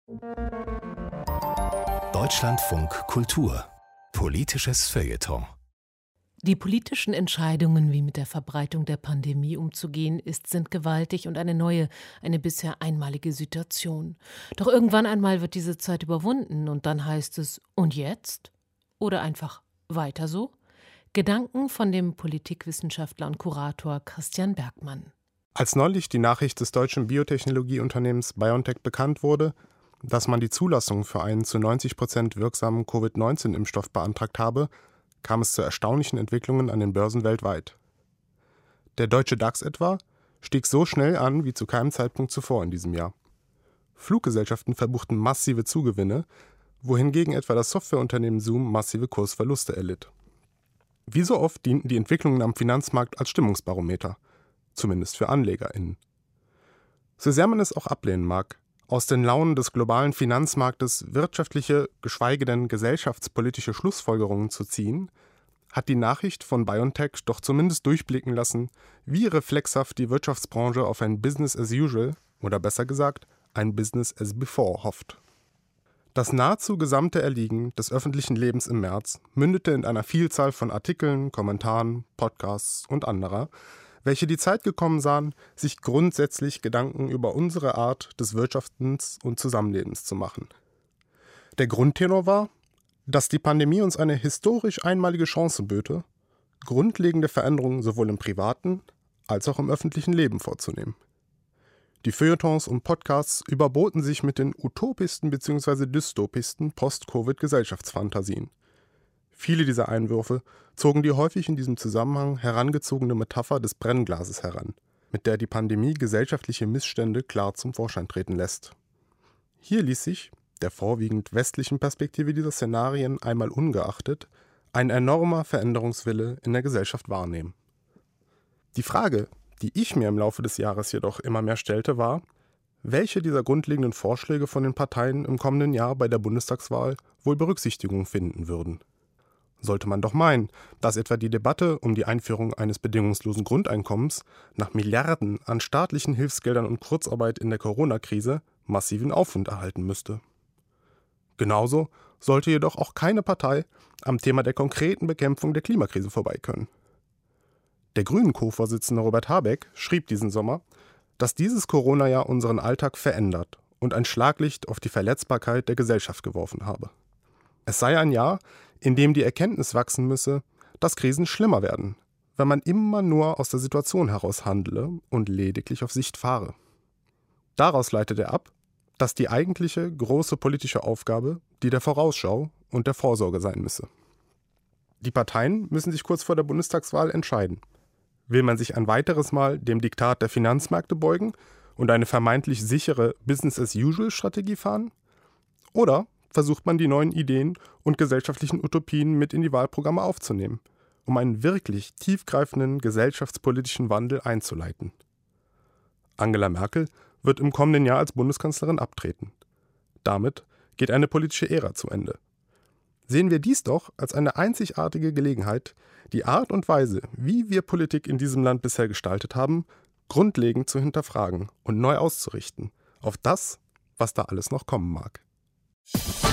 Deutschlandfunk Kultur. Politisches Feuilleton. Die politischen Entscheidungen, wie mit der Verbreitung der Pandemie umzugehen ist, sind gewaltig und eine neue, eine bisher einmalige Situation. Doch irgendwann einmal wird diese Zeit überwunden und dann heißt es, und jetzt? Oder einfach weiter so? Gedanken von dem Politikwissenschaftler und Kurator Christian Bergmann. Als neulich die Nachricht des deutschen Biotechnologieunternehmens BioNTech bekannt wurde, dass man die Zulassung für einen zu 90% wirksamen Covid-19-Impfstoff beantragt habe, kam es zu erstaunlichen Entwicklungen an den Börsen weltweit. Der deutsche DAX etwa stieg so schnell an wie zu keinem Zeitpunkt zuvor in diesem Jahr. Fluggesellschaften verbuchten massive Zugewinne, wohingegen etwa das Softwareunternehmen Zoom massive Kursverluste erlitt. Wie so oft dienten die Entwicklungen am Finanzmarkt als Stimmungsbarometer, zumindest für AnlegerInnen. So sehr man es auch ablehnen mag, aus den Launen des globalen Finanzmarktes wirtschaftliche, geschweige denn gesellschaftspolitische Schlussfolgerungen zu ziehen, hat die Nachricht von BioNTech doch zumindest durchblicken lassen, wie reflexhaft die Wirtschaftsbranche auf ein Business as usual, oder besser gesagt, ein Business as before hofft. Das nahezu gesamte Erliegen des öffentlichen Lebens im März mündete in einer Vielzahl von Artikeln, Kommentaren, Podcasts und anderer, welche die Zeit gekommen sahen, sich grundsätzlich Gedanken über unsere Art des Wirtschaftens und Zusammenlebens zu machen. Der Grundtenor war, dass die Pandemie uns eine historisch einmalige Chance böte, grundlegende Veränderungen sowohl im privaten als auch im öffentlichen Leben vorzunehmen. Die Feuilletons und Podcasts überboten sich mit den utopischsten bzw. dystopischsten Post-Covid-Gesellschaftsfantasien. Viele dieser Einwürfe zogen die häufig in diesem Zusammenhang herangezogene Metapher des Brennglases heran, mit der die Pandemie gesellschaftliche Missstände klar zum Vorschein treten lässt. Hier ließ sich, der vorwiegend westlichen Perspektive dieser Szenarien einmal ungeachtet, ein enormer Veränderungswille in der Gesellschaft wahrnehmen. Die Frage, die ich mir im Laufe des Jahres jedoch immer mehr stellte, war, welche dieser grundlegenden Vorschläge von den Parteien im kommenden Jahr bei der Bundestagswahl wohl Berücksichtigung finden würden. Sollte man doch meinen, dass etwa die Debatte um die Einführung eines bedingungslosen Grundeinkommens nach Milliarden an staatlichen Hilfsgeldern und Kurzarbeit in der Corona-Krise massiven Aufwind erhalten müsste. Genauso sollte jedoch auch keine Partei am Thema der konkreten Bekämpfung der Klimakrise vorbei können. Der Grünen-Co-Vorsitzende Robert Habeck schrieb diesen Sommer, dass dieses Corona-Jahr unseren Alltag verändert und ein Schlaglicht auf die Verletzbarkeit der Gesellschaft geworfen habe. Es sei ein Jahr, in dem die Erkenntnis wachsen müsse, dass Krisen schlimmer werden, wenn man immer nur aus der Situation heraus handele und lediglich auf Sicht fahre. Daraus leitet er ab, dass die eigentliche große politische Aufgabe die der Vorausschau und der Vorsorge sein müsse. Die Parteien müssen sich kurz vor der Bundestagswahl entscheiden. Will man sich ein weiteres Mal dem Diktat der Finanzmärkte beugen und eine vermeintlich sichere Business-as-usual-Strategie fahren? Oder versucht man die neuen Ideen und gesellschaftlichen Utopien mit in die Wahlprogramme aufzunehmen, um einen wirklich tiefgreifenden gesellschaftspolitischen Wandel einzuleiten? Angela Merkel wird im kommenden Jahr als Bundeskanzlerin abtreten. Damit geht eine politische Ära zu Ende. Sehen wir dies doch als eine einzigartige Gelegenheit, die Art und Weise, wie wir Politik in diesem Land bisher gestaltet haben, grundlegend zu hinterfragen und neu auszurichten auf das, was da alles noch kommen mag.